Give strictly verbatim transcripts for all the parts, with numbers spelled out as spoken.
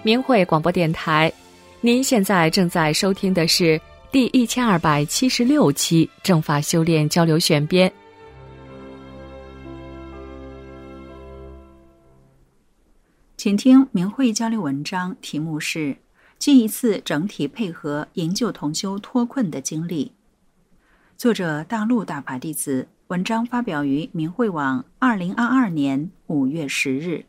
明慧广播电台，您现在正在收听的是第一千二百七十六期正法修炼交流选编。 请听明慧交流文章，题目是记一次整体配合营救同修脱困的经历。作者大陆大法弟子，文章发表于明慧网二零二二年五月十日。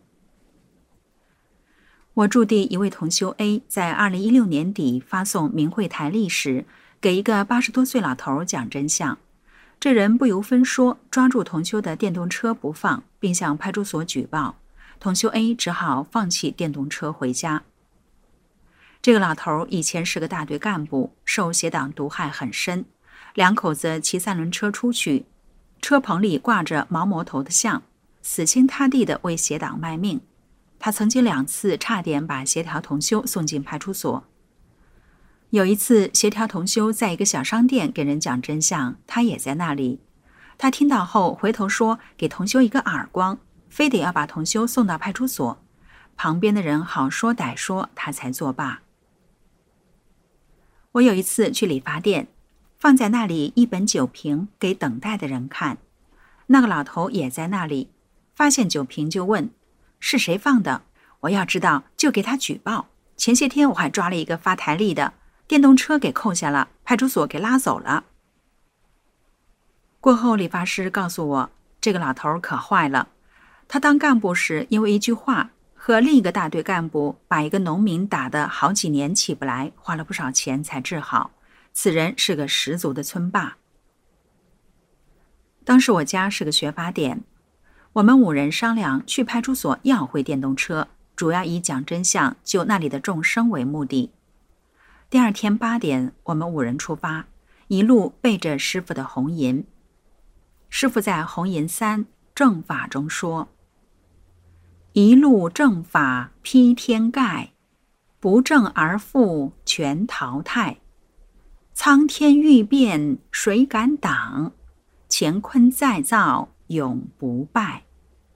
我驻地一位同修 A 在二零一六年底发送明慧台历时，给一个八十多岁老头讲真相。这人不由分说抓住同修的电动车不放，并向派出所举报。同修 A 只好放弃电动车回家。这个老头以前是个大队干部，受邪党毒害很深。两口子骑三轮车出去，车棚里挂着毛魔头的像，死心塌地地为邪党卖命。他曾经两次差点把协调同修送进派出所。有一次，协调同修在一个小商店给人讲真相，他也在那里。他听到后回头说给同修一个耳光，非得要把同修送到派出所。旁边的人好说歹说，他才作罢。我有一次去理发店，放在那里一本酒瓶给等待的人看。那个老头也在那里，发现酒瓶就问是谁放的，我要知道就给他举报。前些天我还抓了一个发台历的，电动车给扣下了，派出所给拉走了。过后理发师告诉我，这个老头可坏了。他当干部时因为一句话和另一个大队干部把一个农民打得好几年起不来，花了不少钱才治好。此人是个十足的村霸。当时我家是个学法点，我们五人商量去派出所要回电动车，主要以讲真相救那里的众生为目的。第二天八点，我们五人出发，一路背着师父的红银。师父在红银三正法中说：一路正法披天盖，不正而复全淘汰。苍天欲变谁敢挡？乾坤再造永不败。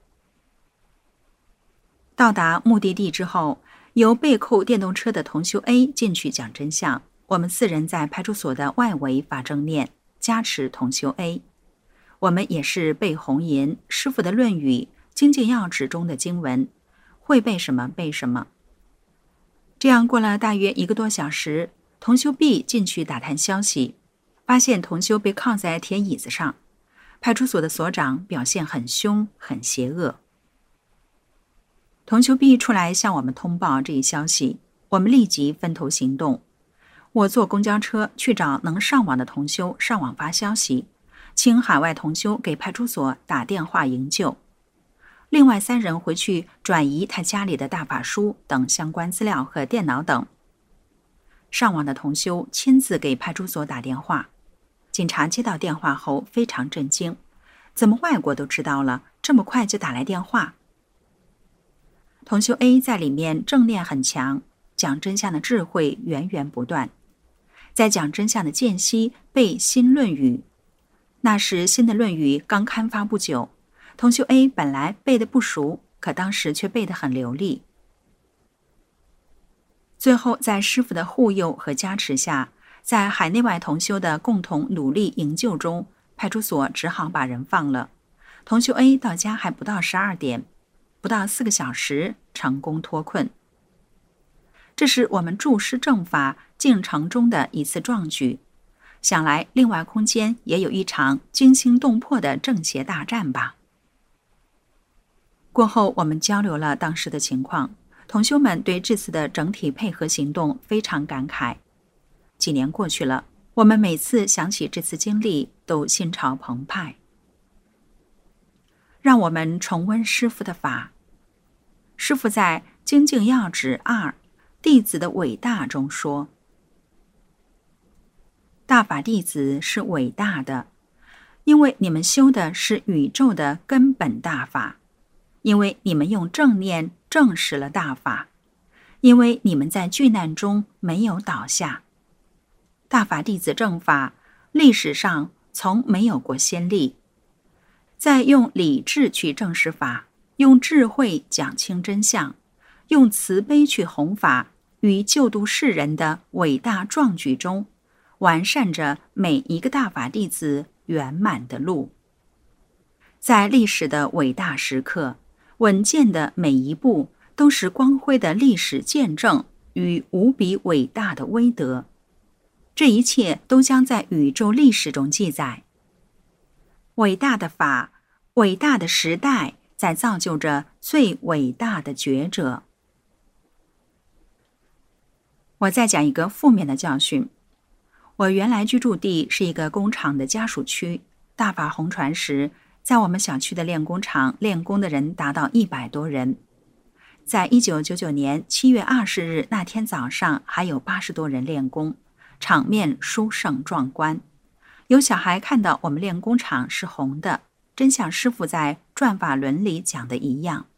到达目的地之后，由被扣电动车的同修 A 进去讲真相，我们四人在派出所的外围发正念，加持同修 A。我们也是背红银师父的论语、精进要旨中的经文，会背什么背什么。这样过了大约一个多小时，同修 B 进去打探消息，发现同修被铐在铁椅子上。派出所的所长表现很凶很邪恶。同修 B 出来向我们通报这一消息，我们立即分头行动。我坐公交车去找能上网的同修上网发消息，请海外同修给派出所打电话营救。另外三人回去转移他家里的大法书等相关资料和电脑等。上网的同修亲自给派出所打电话。警察接到电话后非常震惊，怎么外国都知道了，这么快就打来电话？同修 A 在里面正念很强，讲真相的智慧源源不断。在讲真相的间隙背新论语，那时新的论语刚刊发不久，同修 A 本来背得不熟，可当时却背得很流利。最后在师父的护佑和加持下，在海内外同修的共同努力营救中，派出所只好把人放了。同修 A 到家还不到十二点，不到四个小时成功脱困。这是我们注师正法进程中的一次壮举，想来另外空间也有一场惊心动魄的正邪大战吧。过后我们交流了当时的情况，同修们对这次的整体配合行动非常感慨。几年过去了，我们每次想起这次经历都心潮澎湃。让我们重温师父的法。师父在《精进要旨二弟子的伟大》中说，大法弟子是伟大的，因为你们修的是宇宙的根本大法，因为你们用正念证实了大法，因为你们在巨难中没有倒下。大法弟子正法历史上从没有过先例，在用理智去证实法，用智慧讲清真相， 用慈悲去弘法与救度世人的伟大壮举中，完善着每一个大法弟子圆满的路。在历史的伟大时刻，稳健的每一步都是光辉的历史见证与无比伟大的威德。这一切都将在宇宙历史中记载。伟大的法，伟大的时代，在造就着最伟大的觉者。我再讲一个负面的教训。我原来居住地是一个工厂的家属区，大法红传时，在我们小区的练功场练功的人达到一百多人。在一九九九年七月二十日那天早上，还有八十多人练功，场面殊胜壮观。有小孩看到我们练功场是红的，真像师父在《转法轮》里讲的一样。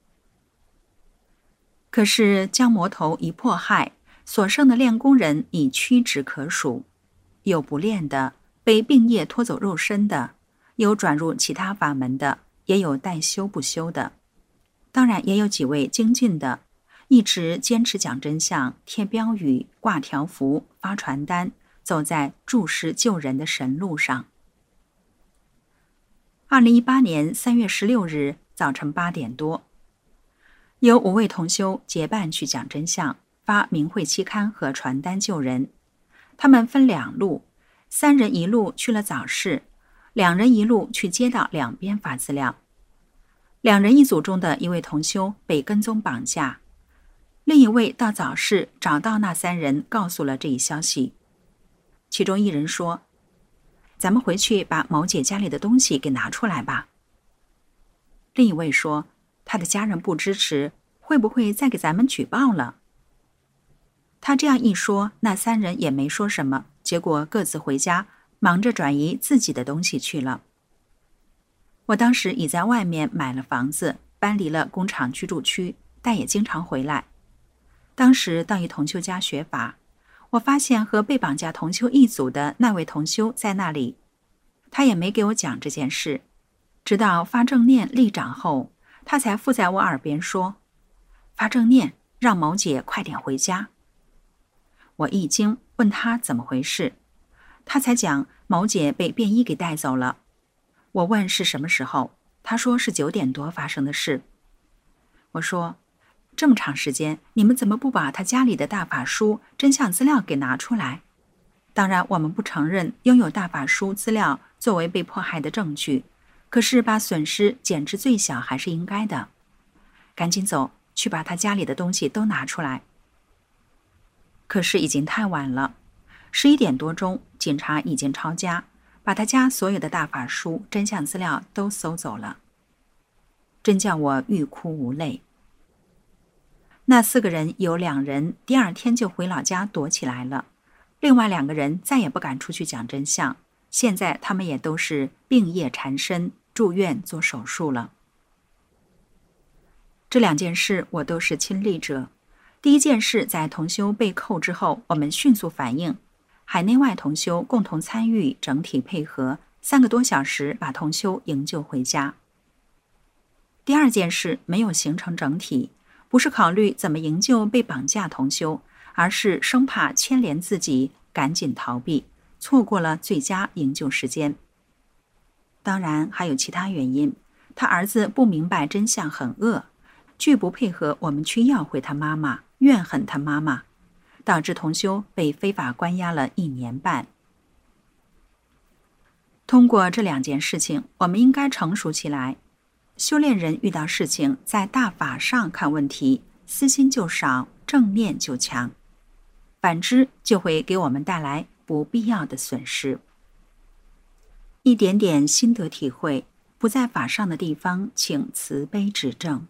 可是将魔头一迫害，所剩的练功人已屈指可数，有不练的，被病业拖走肉身的，有转入其他法门的，也有待修不修的。当然也有几位精进的，一直坚持讲真相，贴标语，挂条幅，发传单，走在助世救人的神路上。二零一八年三月十六日早晨八点多，有五位同修结伴去讲真相，发明慧期刊和传单救人。他们分两路，三人一路去了早市，两人一路去街道两边发资料。两人一组中的一位同修被跟踪绑架，另一位到早市找到那三人，告诉了这一消息。其中一人说：“咱们回去把某姐家里的东西给拿出来吧。”另一位说：“他的家人不支持，会不会再给咱们举报了？”他这样一说，那三人也没说什么，结果各自回家，忙着转移自己的东西去了。我当时已在外面买了房子，搬离了工厂居住区，但也经常回来。当时到一同修家学法，我发现和被绑架同修一组的那位同修在那里，他也没给我讲这件事，直到发正念立掌后，他才附在我耳边说：“发正念，让某姐快点回家。”我一惊，问他怎么回事，他才讲某姐被便衣给带走了。我问是什么时候，他说是九点多发生的事。我说：“这么长时间，你们怎么不把他家里的大法书真相资料给拿出来？当然我们不承认拥有大法书资料作为被迫害的证据，可是把损失减至最小还是应该的。赶紧走，去把他家里的东西都拿出来。”可是已经太晚了，十一点多钟，警察已经抄家，把他家所有的大法书真相资料都搜走了，真叫我欲哭无泪。那四个人有两人第二天就回老家躲起来了，另外两个人再也不敢出去讲真相，现在他们也都是病业缠身，住院做手术了。这两件事我都是亲历者。第一件事在同修被扣之后，我们迅速反应，海内外同修共同参与，整体配合，三个多小时把同修营救回家。第二件事没有形成整体，不是考虑怎么营救被绑架同修，而是生怕牵连自己，赶紧逃避，错过了最佳营救时间。当然还有其他原因，他儿子不明白真相，很饿，拒不配合我们去要回他妈妈，怨恨他妈妈，导致同修被非法关押了一年半。通过这两件事情，我们应该成熟起来。修炼人遇到事情，在大法上看问题，私心就少，正念就强，反之就会给我们带来不必要的损失。一点点心得体会，不在法上的地方，请慈悲指正。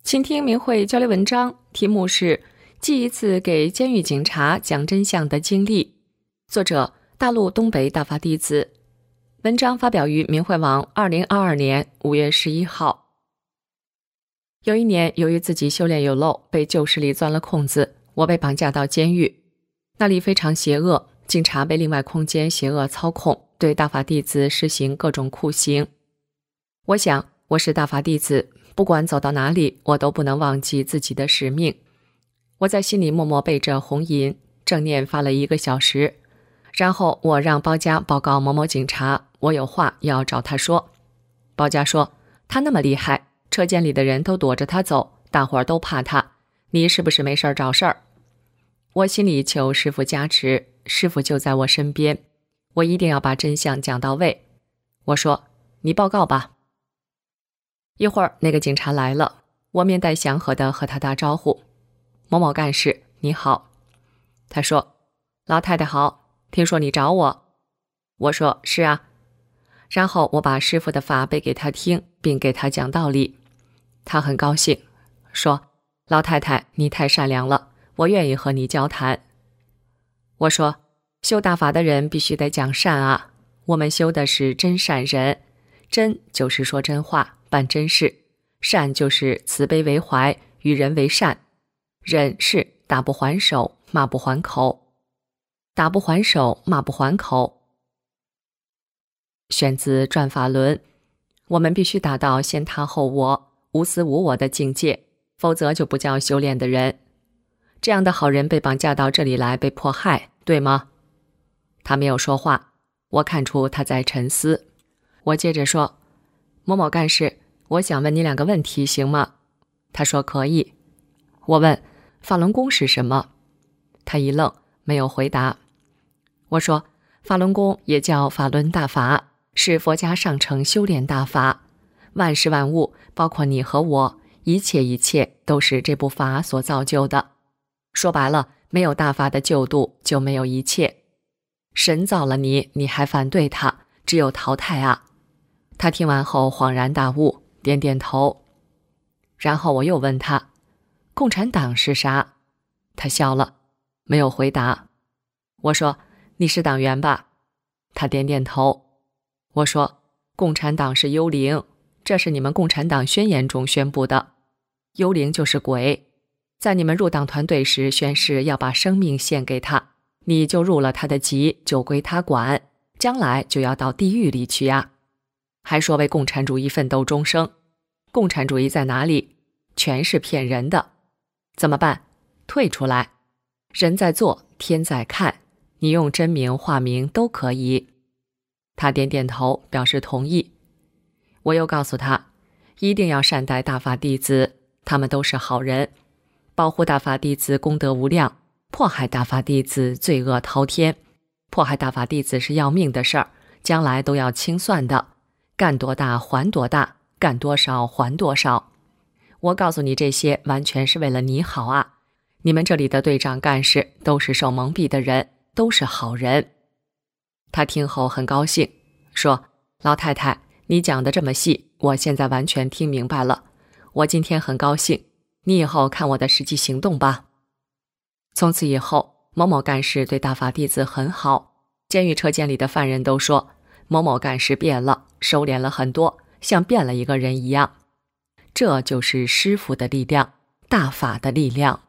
请听明慧交流文章，题目是记一次给监狱警察讲真相的经历，作者大陆东北大法弟子。文章发表于明慧网二零二二年五月十一号。有一年，由于自己修炼有漏，被旧势力钻了空子，我被绑架到监狱，那里非常邪恶，警察被另外空间邪恶操控，对大法弟子实行各种酷刑。我想，我是大法弟子，不管走到哪里，我都不能忘记自己的使命。我在心里默默背着红吟，正念发了一个小时，然后我让包家报告某某警察，我有话要找他说。包家说，他那么厉害，车间里的人都躲着他走，大伙儿都怕他，你是不是没事儿找事儿？我心里求师父加持，师父就在我身边，我一定要把真相讲到位。我说，你报告吧。一会儿那个警察来了，我面带祥和地和他打招呼，某某干事你好。他说，老太太好，听说你找我。我说，是啊。然后我把师父的法背给他听，并给他讲道理。他很高兴，说，老太太你太善良了，我愿意和你交谈。我说，修大法的人必须得讲善啊，我们修的是真善人，真就是说真话，办真事，善就是慈悲为怀，与人为善，忍是打不还手，骂不还口，打不还手，骂不还口。选自《转法轮》，我们必须达到先他后我，无私无我的境界，否则就不叫修炼的人。这样的好人被绑架到这里来，被迫害，对吗？他没有说话，我看出他在沉思。我接着说，某某干事，我想问你两个问题，行吗？他说可以。我问，法轮功是什么？他一愣，没有回答。我说，法轮功也叫法轮大法，是佛家上乘修炼大法，万事万物，包括你和我，一切一切都是这部法所造就的。说白了，没有大法的救度，就没有一切。神造了你，你还反对他，只有淘汰啊。他听完后恍然大悟，点点头。然后我又问他，共产党是啥？他笑了，没有回答。我说，你是党员吧？他点点头。我说，共产党是幽灵，这是你们共产党宣言中宣布的。幽灵就是鬼，在你们入党团队时宣誓要把生命献给他，你就入了他的籍，就归他管，将来就要到地狱里去呀。还说为共产主义奋斗终生，共产主义在哪里？全是骗人的。怎么办？退出来。人在做，天在看，你用真名化名都可以。他点点头，表示同意。我又告诉他，一定要善待大法弟子，他们都是好人，保护大法弟子功德无量，迫害大法弟子罪恶滔天，迫害大法弟子是要命的事儿，将来都要清算的，干多大还多大，干多少还多少。我告诉你这些，完全是为了你好啊！你们这里的队长干事都是受蒙蔽的人，都是好人。他听后很高兴，说，老太太，你讲的这么细，我现在完全听明白了。我今天很高兴，你以后看我的实际行动吧。从此以后，某某干事对大法弟子很好，监狱车间里的犯人都说，某某干事变了，收敛了很多，像变了一个人一样。这就是师父的力量，大法的力量。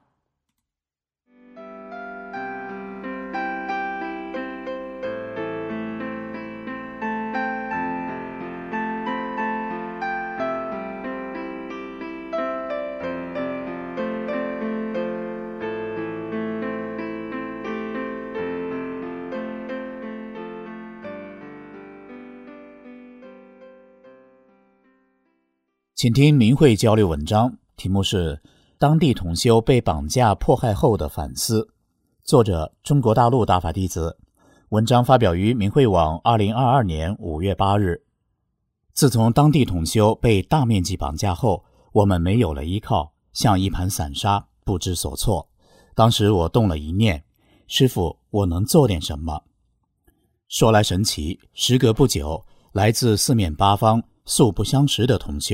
请听明慧交流文章，题目是当地同修被绑架迫害后的反思，作者中国大陆大法弟子。文章发表于明慧网二零二二年五月八日。自从当地同修被大面积绑架后，我们没有了依靠，像一盘散沙，不知所措。当时我动了一念，师父，我能做点什么？说来神奇，时隔不久，来自四面八方素不相识的同修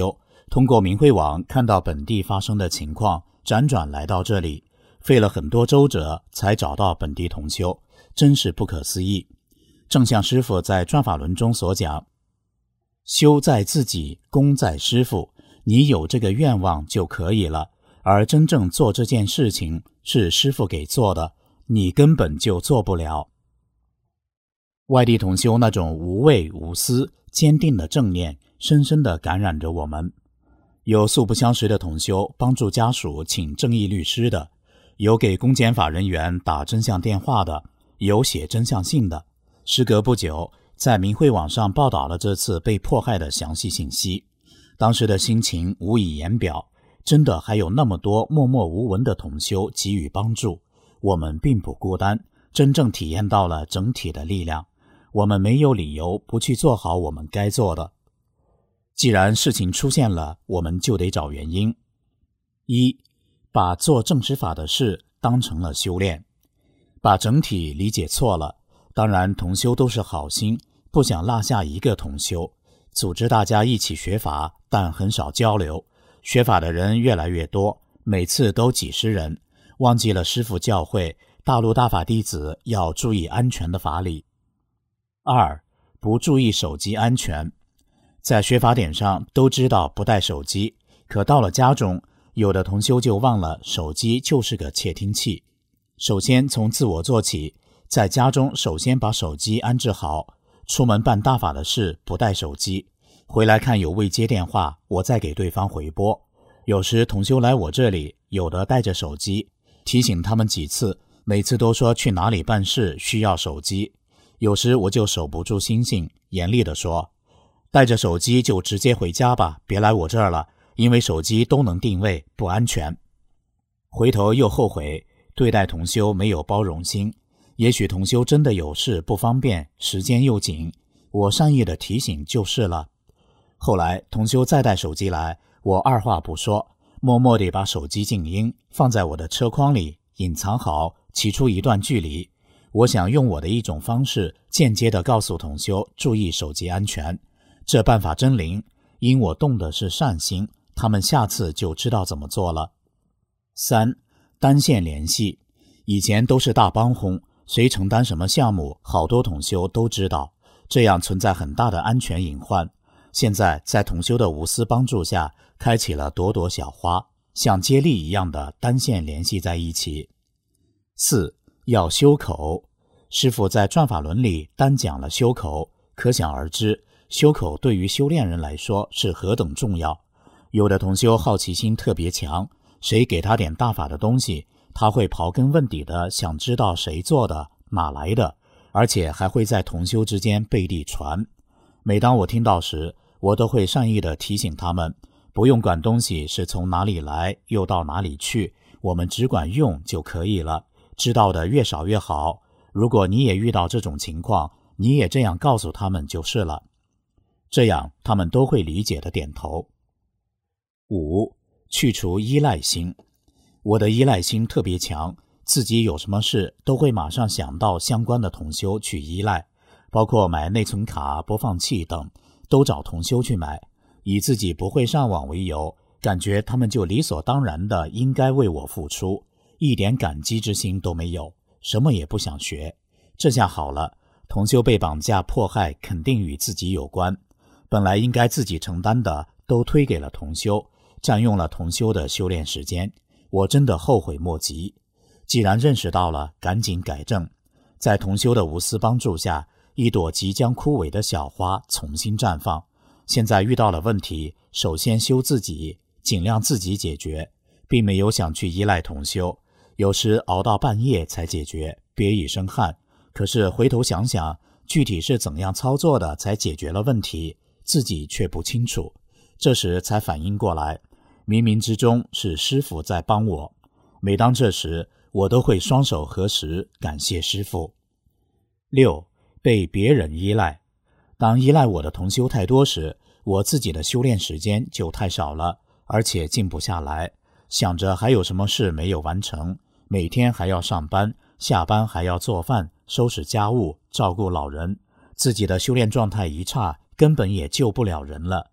通过明慧网看到本地发生的情况，辗转来到这里，费了很多周折才找到本地同修，真是不可思议。正像师父在转法轮中所讲，修在自己，功在师父，你有这个愿望就可以了，而真正做这件事情是师父给做的，你根本就做不了。外地同修那种无畏无私坚定的正念深深地感染着我们。有素不相识的同修帮助家属请正义律师的，有给公检法人员打真相电话的，有写真相信的。时隔不久，在明慧网上报道了这次被迫害的详细信息，当时的心情无以言表，真的还有那么多默默无闻的同修给予帮助，我们并不孤单，真正体验到了整体的力量，我们没有理由不去做好我们该做的。既然事情出现了，我们就得找原因。一，把做正实法的事当成了修炼，把整体理解错了。当然同修都是好心，不想落下一个同修，组织大家一起学法，但很少交流，学法的人越来越多，每次都几十人，忘记了师父教诲大陆大法弟子要注意安全的法理。二，不注意手机安全。在学法点上都知道不带手机，可到了家中，有的同修就忘了手机就是个窃听器。首先从自我做起，在家中首先把手机安置好，出门办大法的事不带手机，回来看有未接电话，我再给对方回拨。有时同修来我这里，有的带着手机，提醒他们几次，每次都说去哪里办事需要手机。有时我就守不住心性，严厉地说，带着手机就直接回家吧，别来我这儿了，因为手机都能定位，不安全。回头又后悔，对待同修没有包容心。也许同修真的有事不方便，时间又紧，我善意的提醒就是了。后来同修再带手机来，我二话不说，默默地把手机静音，放在我的车筐里，隐藏好，骑出一段距离。我想用我的一种方式，间接地告诉同修注意手机安全。这办法真灵，因我动的是善心，他们下次就知道怎么做了。三，单线联系。以前都是大帮轰，谁承担什么项目，好多同修都知道，这样存在很大的安全隐患。现在在同修的无私帮助下，开启了朵朵小花，像接力一样的单线联系在一起。四，要修口。师父在转法轮里单讲了修口，可想而知，修口对于修炼人来说是何等重要。有的同修好奇心特别强，谁给他点大法的东西，他会刨根问底的想知道谁做的，哪来的，而且还会在同修之间背地传。每当我听到时，我都会善意地提醒他们，不用管东西是从哪里来又到哪里去，我们只管用就可以了，知道的越少越好。如果你也遇到这种情况，你也这样告诉他们就是了。这样他们都会理解的点头。五，去除依赖心。我的依赖心特别强，自己有什么事都会马上想到相关的同修去依赖，包括买内存卡、播放器等，都找同修去买，以自己不会上网为由，感觉他们就理所当然的应该为我付出，一点感激之心都没有，什么也不想学。这下好了，同修被绑架迫害肯定与自己有关，本来应该自己承担的都推给了同修，占用了同修的修炼时间，我真的后悔莫及。既然认识到了，赶紧改正。在同修的无私帮助下，一朵即将枯萎的小花重新绽放。现在遇到了问题，首先修自己，尽量自己解决，并没有想去依赖同修，有时熬到半夜才解决，憋一身汗。可是回头想想，具体是怎样操作的才解决了问题，自己却不清楚。这时才反应过来，冥冥之中是师父在帮我。每当这时，我都会双手合十，感谢师父。六，被别人依赖。当依赖我的同修太多时，我自己的修炼时间就太少了，而且静不下来，想着还有什么事没有完成，每天还要上班，下班还要做饭、收拾家务、照顾老人，自己的修炼状态一差，根本也救不了人了。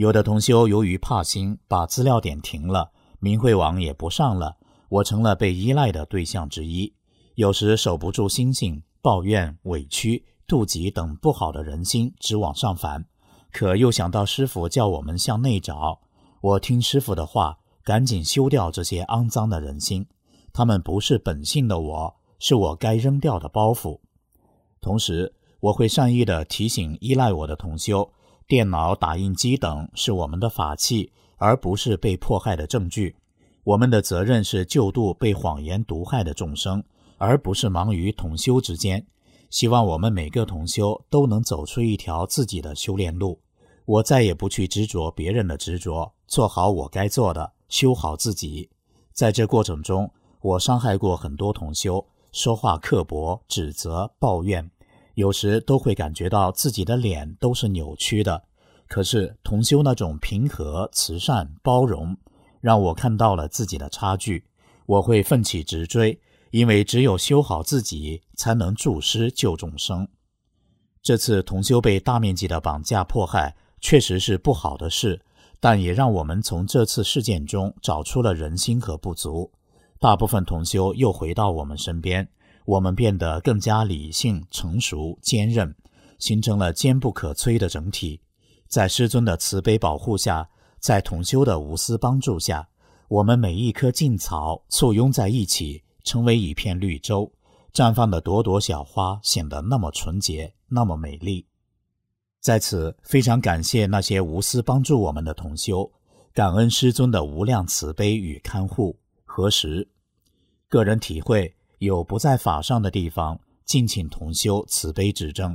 有的同修由于怕心，把资料点停了，明慧网也不上了，我成了被依赖的对象之一。有时守不住心性，抱怨、委屈、妒忌等不好的人心直往上反，可又想到师父叫我们向内找，我听师父的话，赶紧修掉这些肮脏的人心，他们不是本性的我，是我该扔掉的包袱。同时，我会善意地提醒依赖我的同修，电脑、打印机等是我们的法器，而不是被迫害的证据。我们的责任是救度被谎言毒害的众生，而不是忙于同修之间。希望我们每个同修都能走出一条自己的修炼路。我再也不去执着别人的执着，做好我该做的，修好自己。在这过程中，我伤害过很多同修，说话刻薄、指责、抱怨，有时都会感觉到自己的脸都是扭曲的。可是同修那种平和、慈善、包容，让我看到了自己的差距。我会奋起直追，因为只有修好自己，才能助师救众生。这次同修被大面积的绑架迫害，确实是不好的事，但也让我们从这次事件中找出了人心和不足。大部分同修又回到我们身边，我们变得更加理性、成熟、坚韧，形成了坚不可摧的整体。在师尊的慈悲保护下，在同修的无私帮助下，我们每一棵劲草簇拥在一起，成为一片绿洲，绽放的朵朵小花显得那么纯洁，那么美丽。在此非常感谢那些无私帮助我们的同修，感恩师尊的无量慈悲与看护。何时个人体会有不在法上的地方，敬请同修慈悲指正。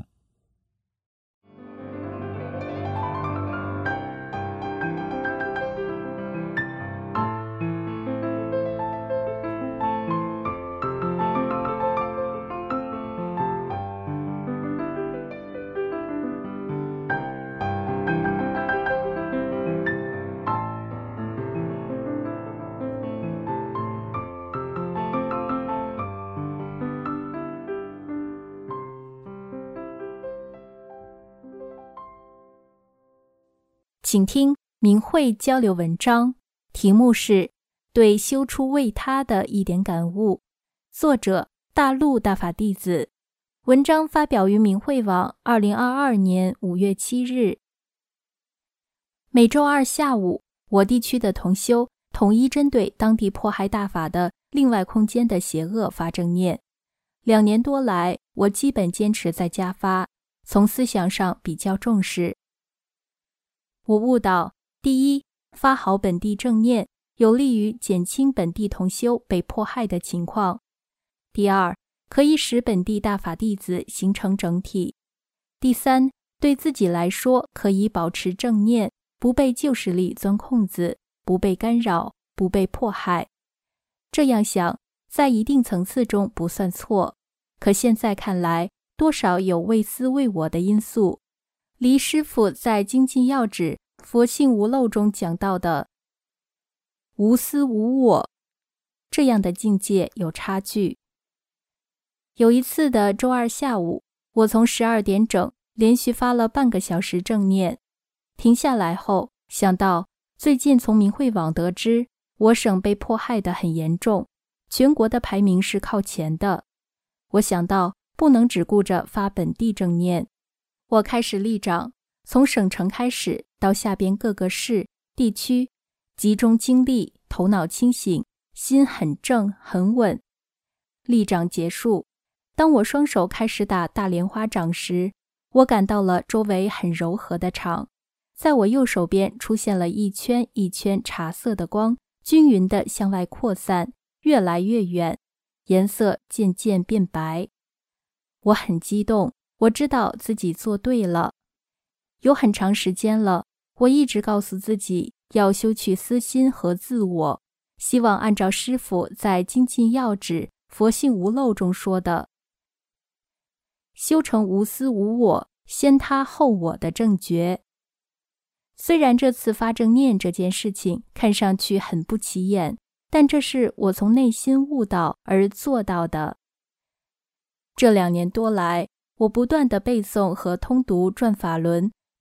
请听明慧交流文章，题目是对修出为他的一点感悟，作者大陆大法弟子，文章发表于明慧网二零二二年五月七日。每周二下午，我地区的同修统一针对当地迫害大法的另外空间的邪恶发正念。两年多来，我基本坚持在家发，从思想上比较重视。我悟到，第一，发好本地正念，有利于减轻本地同修被迫害的情况；第二，可以使本地大法弟子形成整体；第三，对自己来说可以保持正念，不被旧势力钻空子，不被干扰，不被迫害。这样想，在一定层次中不算错，可现在看来，多少有为私为我的因素。离师父在精进要旨佛性无漏中讲到的无私无我这样的境界有差距。有一次的周二下午，我从十二点整连续发了半个小时正念，停下来后想到最近从明慧网得知我省被迫害得很严重，全国的排名是靠前的。我想到不能只顾着发本地正念，我开始立掌，从省城开始到下边各个市、地区，集中精力，头脑清醒，心很正很稳。立掌结束，当我双手开始打大莲花掌时，我感到了周围很柔和的场，在我右手边出现了一圈一圈茶色的光，均匀地向外扩散，越来越远，颜色渐渐变白。我很激动，我知道自己做对了。有很长时间了，我一直告诉自己要修去私心和自我，希望按照师父在精进要旨佛性无漏中说的，修成无私无我，先他后我的正觉。虽然这次发正念这件事情看上去很不起眼，但这是我从内心悟到而做到的。这两年多来，我不断地背诵和通读转法轮，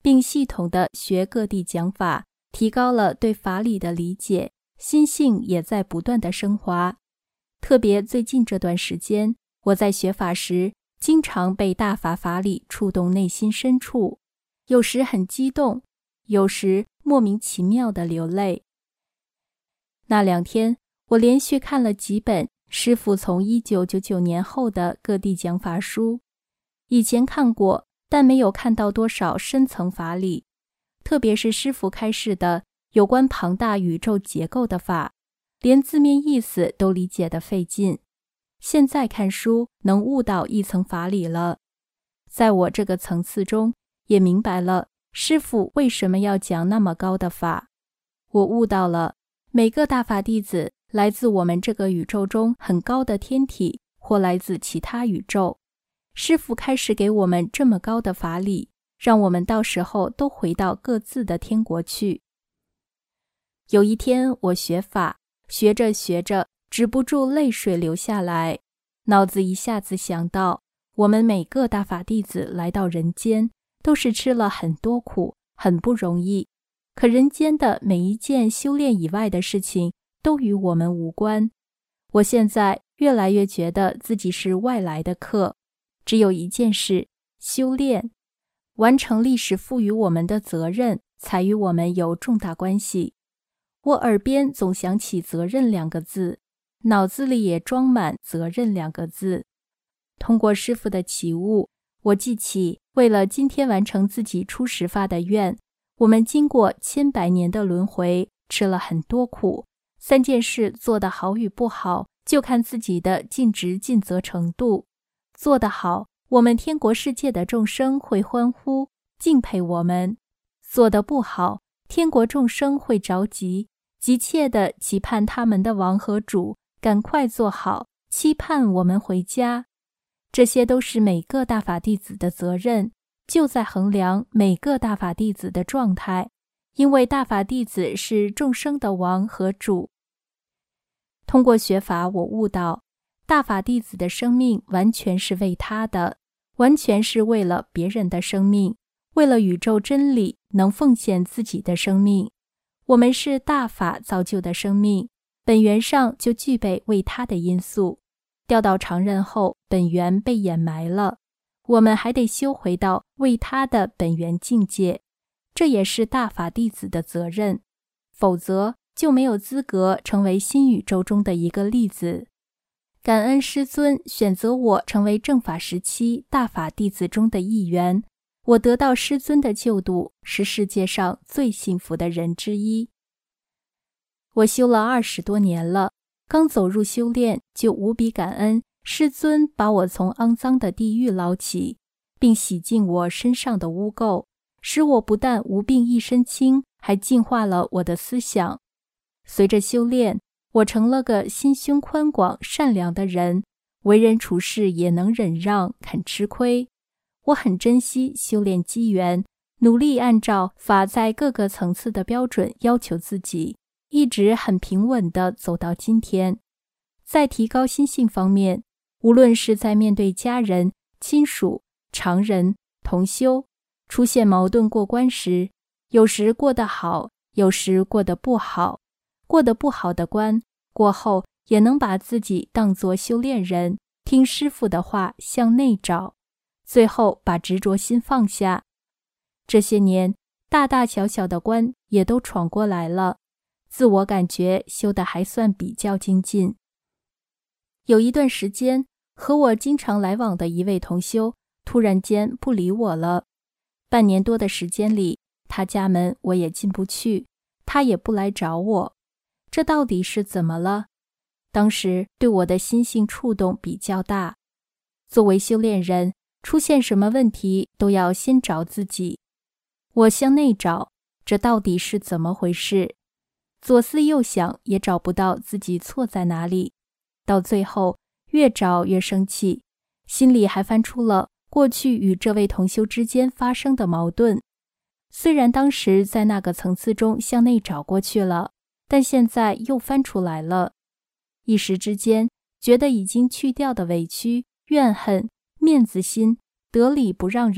并系统地学各地讲法，提高了对法理的理解，心性也在不断地升华。特别最近这段时间，我在学法时，经常被大法法理触动内心深处，有时很激动，有时莫名其妙地流泪。那两天，我连续看了几本师父从一九九九年后的各地讲法书，以前看过，但没有看到多少深层法理，特别是师父开示的有关庞大宇宙结构的法，连字面意思都理解得费劲。现在看书能悟到一层法理了，在我这个层次中，也明白了师父为什么要讲那么高的法。我悟到了每个大法弟子来自我们这个宇宙中很高的天体，或来自其他宇宙。师父开始给我们这么高的法理，让我们到时候都回到各自的天国去。有一天我学法，学着学着，止不住泪水流下来，脑子一下子想到，我们每个大法弟子来到人间，都是吃了很多苦，很不容易。可人间的每一件修炼以外的事情，都与我们无关。我现在越来越觉得自己是外来的客，只有一件事，修炼，完成历史赋予我们的责任，才与我们有重大关系。我耳边总想起责任两个字，脑子里也装满责任两个字。通过师父的启悟，我记起为了今天完成自己初始发的愿，我们经过千百年的轮回，吃了很多苦，三件事做得好与不好，就看自己的尽职尽责程度。做得好，我们天国世界的众生会欢呼敬佩我们；做得不好，天国众生会着急，急切地期盼他们的王和主赶快做好，期盼我们回家。这些都是每个大法弟子的责任，就在衡量每个大法弟子的状态，因为大法弟子是众生的王和主。通过学法，我悟到大法弟子的生命完全是为他的，完全是为了别人的生命，为了宇宙真理能奉献自己的生命。我们是大法造就的生命，本源上就具备为他的因素，掉到常人后，本源被掩埋了，我们还得修回到为他的本源境界，这也是大法弟子的责任，否则就没有资格成为新宇宙中的一个粒子。感恩师尊选择我成为正法时期大法弟子中的一员，我得到师尊的救度，是世界上最幸福的人之一。我修了二十多年了，刚走入修炼就无比感恩师尊把我从肮脏的地狱捞起，并洗净我身上的污垢，使我不但无病一身轻，还净化了我的思想。随着修炼，我成了个心胸宽广善良的人，为人处事也能忍让，肯吃亏。我很珍惜修炼机缘，努力按照法在各个层次的标准要求自己，一直很平稳地走到今天。在提高心性方面，无论是在面对家人、亲属、常人、同修，出现矛盾过关时，有时过得好，有时过得不好。过得不好的关，过后也能把自己当作修炼人，听师父的话，向内找，最后把执着心放下。这些年，大大小小的关也都闯过来了，自我感觉修得还算比较精进。有一段时间，和我经常来往的一位同修突然间不理我了，半年多的时间里，他家门我也进不去，他也不来找我，这到底是怎么了？当时对我的心性触动比较大。作为修炼人，出现什么问题都要先找自己。我向内找，这到底是怎么回事？左思右想也找不到自己错在哪里，到最后越找越生气，心里还翻出了过去与这位同修之间发生的矛盾。虽然当时在那个层次中向内找过去了，但现在又翻出来了。一时之间，觉得已经去掉的委屈、怨恨、面子心、得理不让人，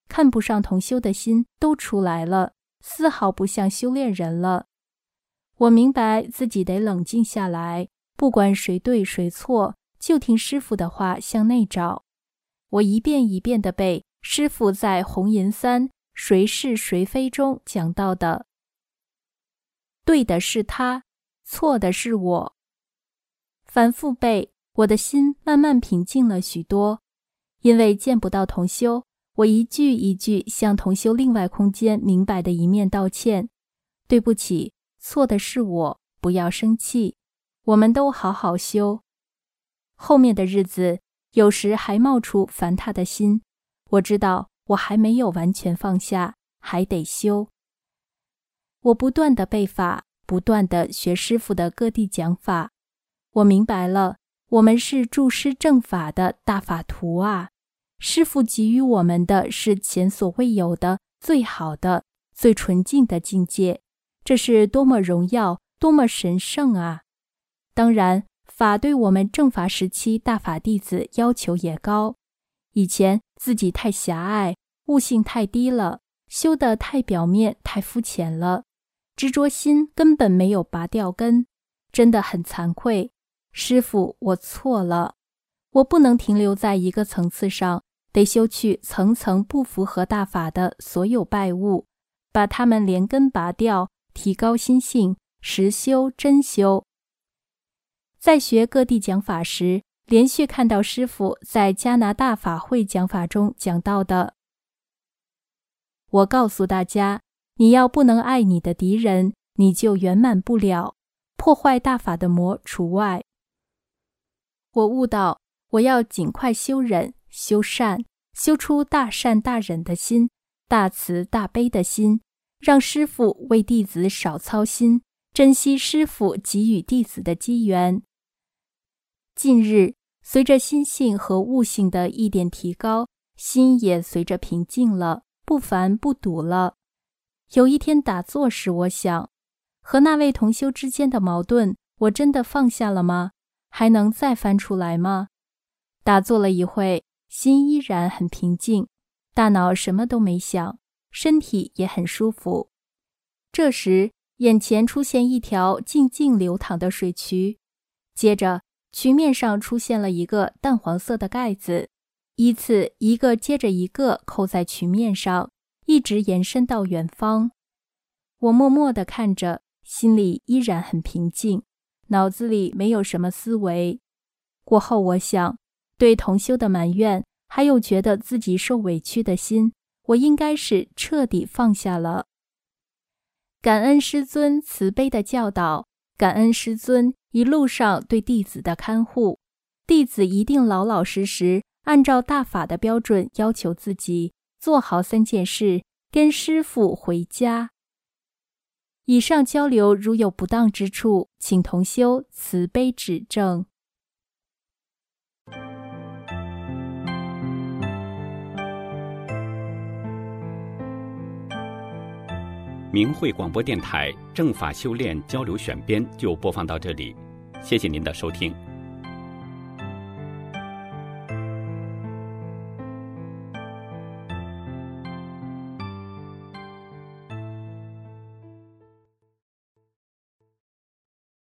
看不上同修的心都出来了，丝毫不像修炼人了。我明白自己得冷静下来，不管谁对谁错，就听师父的话向内找。我一遍一遍地背师父在红银三谁是谁非中讲到的，对的是他，错的是我。反复背，我的心慢慢平静了许多。因为见不到同修，我一句一句向同修另外空间明白的一面道歉。对不起，错的是我，不要生气，我们都好好修。后面的日子，有时还冒出烦他的心，我知道我还没有完全放下，还得修。我不断地背法，不断地学师父的各地讲法。我明白了，我们是助师正法的大法徒啊！师父给予我们的是前所未有的、最好的、最纯净的境界，这是多么荣耀、多么神圣啊！当然，法对我们正法时期大法弟子要求也高。以前自己太狭隘，悟性太低了，修得太表面、太肤浅了，执着心根本没有拔掉根，真的很惭愧。师父，我错了，我不能停留在一个层次上，得修去层层不符合大法的所有败物，把它们连根拔掉，提高心性，实修真修。在学各地讲法时，连续看到师父在加拿大法会讲法中讲到的，我告诉大家，你要不能爱你的敌人，你就圆满不了，破坏大法的魔除外。我悟到，我要尽快修忍、修善，修出大善大忍的心，大慈大悲的心，让师父为弟子少操心，珍惜师父给予弟子的机缘。近日，随着心性和悟性的一点提高，心也随着平静了，不烦不堵了。有一天打坐时，我想，和那位同修之间的矛盾，我真的放下了吗？还能再翻出来吗？打坐了一会，心依然很平静，大脑什么都没想，身体也很舒服。这时，眼前出现一条静静流淌的水渠，接着渠面上出现了一个淡黄色的盖子，依次一个接着一个扣在渠面上，一直延伸到远方。我默默地看着，心里依然很平静，脑子里没有什么思维。过后我想，对同修的埋怨，还有觉得自己受委屈的心，我应该是彻底放下了。感恩师尊慈悲的教导，感恩师尊一路上对弟子的看护，弟子一定老老实实按照大法的标准要求自己，做好三件事，跟师父回家。以上交流如有不当之处，请同修慈悲指正。 明慧广播电台正法修炼交流选编就播放到这里，谢谢您的收听。